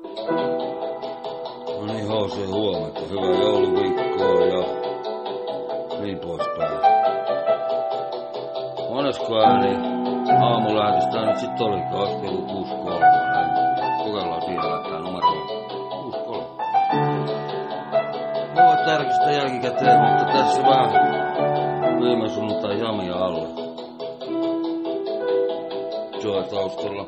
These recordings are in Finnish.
No niin, H.C. huomenta. Hyvää jouluviikkoa ja niin poispäin. Monesko ääni aamulähetystä nyt sit olikaan? Olisiko joku 63? Kokeillaan siinä laittaa numeroa 63. Joo, tarkistaa jälkikäteen, mutta tässä vähän viime sunnuntai jamia alla. Joe taustalla.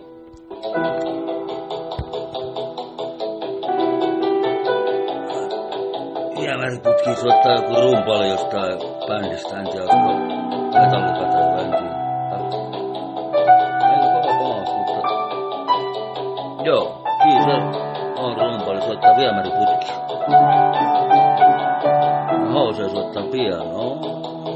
Vieriputki soittaa joku rumpali jostain bändistä, en tiedä, olisiko metallipätä, en tiedä. Aika kova pamaus, mutta joo, kyllä se on rumpali, soittaa viemäriputki. H.C. soittaa pianoa.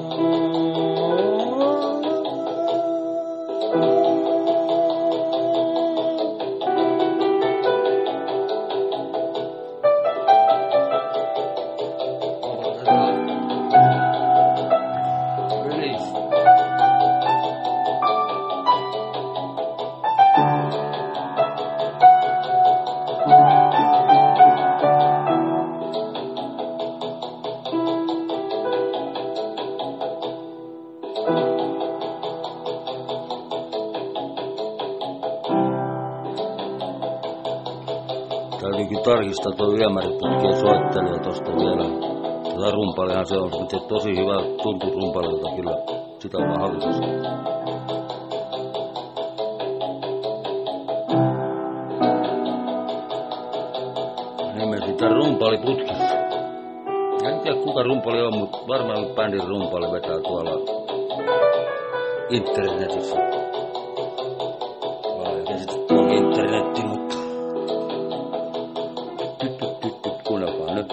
Täytyykin tarkistaa tuo viemäriputkien soittelija tosta vielä. Tätä rumpalihan se on tosi hyvä tuntu rumpalilta kyllä. Sitä vaan halukas. Nimesi tää rumpaliputki. En tiedä kuka rumpali on, mutta varmaan bändin rumpali vetää tuolla internetissä. Vai sitten tuolla internetti, mutta kuunnelkaa nyt.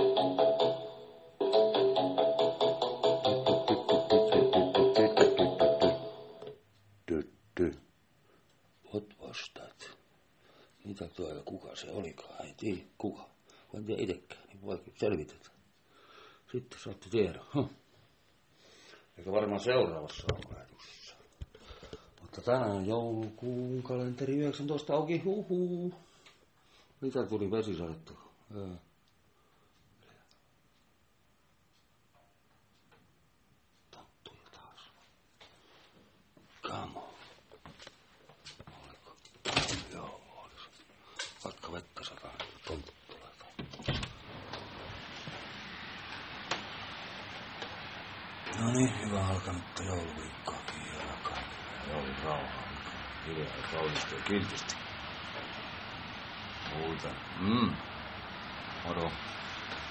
What was that? Mitä tuo ja kuka se olikaan? Ei tiedä kuka. En tiedä itekään, niin vaikka selvitetään. Sitten saatte tiedon. Eikä varmaan seuraavassa aamulähetyksessä. Mutta tänään on joulukuun kalenteri 19 auki. Huhuu. Mitä tuli vesisadetta? Tonttuja taas. Come on. Oliko? Joo, olis. Vaikka vettä sataa, tontut tulee. No niin, hyvä alkanutta jouluviikkoakin ja kaikkea. Joulurauhaa. Hyvää ja kaunista ja kiltisti. Muuta. Moro.